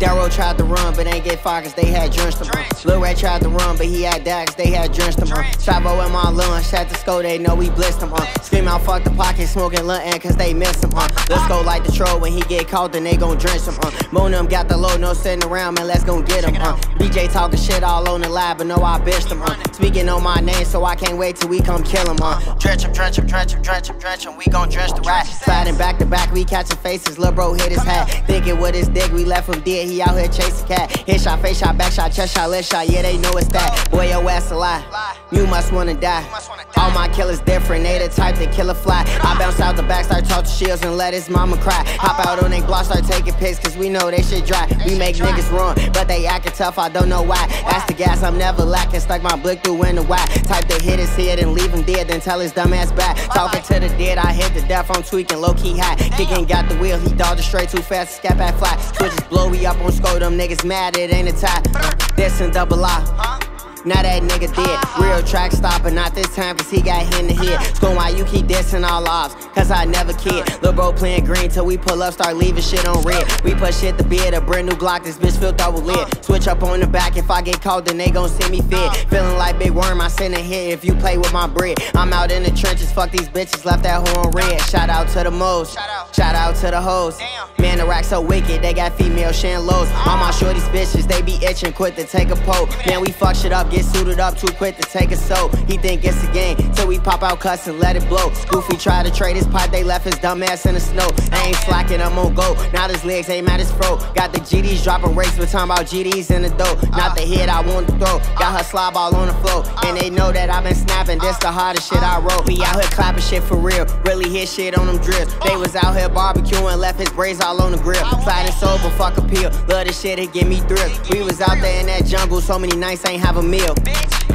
Darrow tried to run, but ain't get far cause they had drenched him. Lil Ray tried to run, but he had dags, they had drenched him. Chavo in my lunch, at the school, they know we blissed him. Scream out, fuck the pocket, smoking luntin' cause they miss him. Let's go like the troll, when he get caught, then they gon' drench him. Moon them got the low, no sitting around, man, let's gon' get him. BJ talking shit all on the lab, but no, I bitched him. Speaking on my name, so I can't wait till we come kill him. Drench him, drench him, drench him, drench him, drench him, we gon' drench the rat. Sliding back to back, we catching faces, lil' bro hit his hat. Thinking with his dick, we left him dead, he out here chasing cat. Hit shot, face shot, back shot, chest shot, left shot, yeah, they know it's that. Boy, your ass a lie, you must wanna die. All my killers different, they the type that kill a fly. I bounce out the back, start talk to shields and let his mama cry. Hop out on they block, start taking pics, cause we know they shit dry. We make niggas run, but they acting tough, I don't know why. That's the gas, I'm never lacking, stuck my blick through in the wide. Type to hit his head and leave him dead, then tell his dumb ass back. Talking to the dead, I hit the death, I'm tweaking, low-key high. Kicking got the wheel, he dodged straight too fast, scat back fly. Switches blow, we up on score, them niggas mad, it ain't a tie. This and double I. Now that nigga dead. Real track stopper, not this time cause he got hit in the head. School why you keep dissing all ops, cause I never kid. Lil' bro playing green till we pull up, start leaving shit on red. We put shit to bed, a brand new Glock, this bitch filled up with lead. Switch up on the back, if I get caught then they gon' send me fed. Feeling like Big Worm, I send a hit if you play with my bread. I'm out in the trenches, fuck these bitches, left that hoe on red. Shout out to the most, shout out to the hoes. Man, the rack so wicked, they got female shan lows. All my shorties bitches, they be itching, quick to take a poke. Man, we fuck shit up, get suited up too quick to take a soap. He think it's a game, till we pop out cuss and let it blow. Goofy tried to trade his pipe, they left his dumb ass in the snow. I ain't slacking, I'm on go. Now his legs ain't at his throat. Got the GDs dropping rates, but talking about GDs in the dough. Not the hit I want to throw. Got her slob all on the floor. And they know that I've been snapping, this the hardest shit I wrote. We out here clapping shit for real, really hit shit on them drills. They was out here barbecuing, left his braids all on the grill. Sliding sober, fuck appeal. Love this shit, it give me thrills. We was out there in that jungle, so many nights ain't have a meal.